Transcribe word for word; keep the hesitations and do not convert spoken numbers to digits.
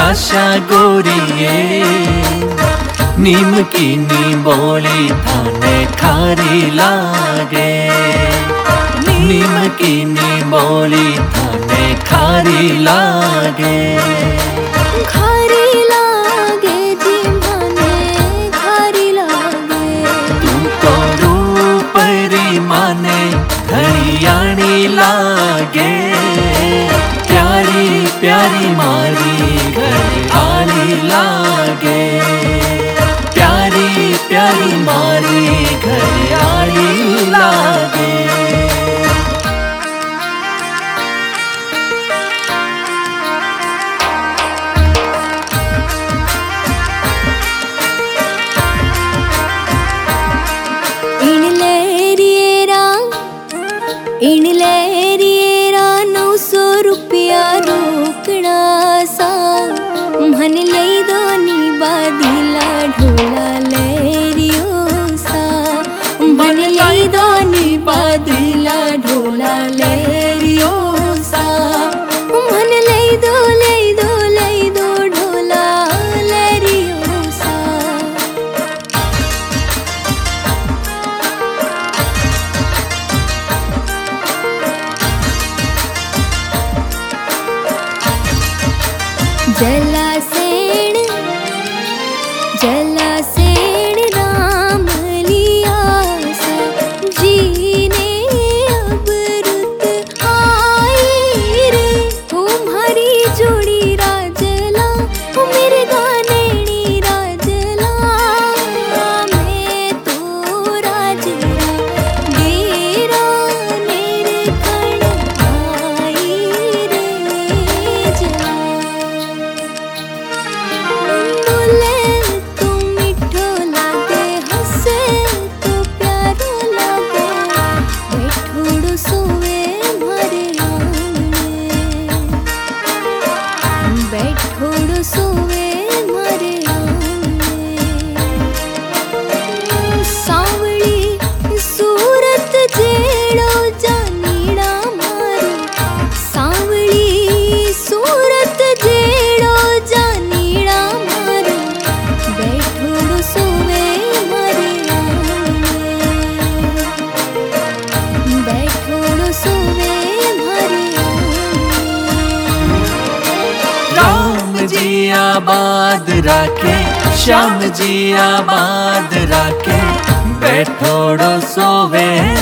आशा गोरिए नीम की नी बोली थाने खारी लागे। नीम की नी बोली थाने खारी लागे। खारी लागे जी माने खारी लागे। तुमको रूपरी माने घड़ियाणी लागे। प्यारी प्यारी मारी घड़ियाणी लागे। प्यारी प्यारी मारी घड़ियाणी लागे। इन लेरिएरा नौ सौ रुपया रोकड़ा सा मन ले दो नी बादिला ढोला लेरियो सा। मन ले दो नी बादिला ढोला लेरियो सा। मन ले दो ले दो ले दो ढोला लेरियो सा। जलासेन जलासेन राम लिया सा जीने अब रुत आई रे। तुम्हारी जोड़ी राजला मेरे गाने नी राजला। मैं तो राजला डेरा मेरे कण आई रे जला। बोले तो मिठो लागे हंसे तो प्यारो लागे। बैठोड़ो सोवे मारे आंगने। बैठोड़ो सोवे मारे आंगने। सांवली सूरत जेड़ो जानीड़ा मारो। सांवली सूरत जेड़ो जानीड़ा मारो। बैठोड़ो सोवे मारे आंगने। बैठोड़ो सोवे मारे आंगने। राम जी आबाद राखे श्याम जी आबाद राखे। बैठोड़ो सोवे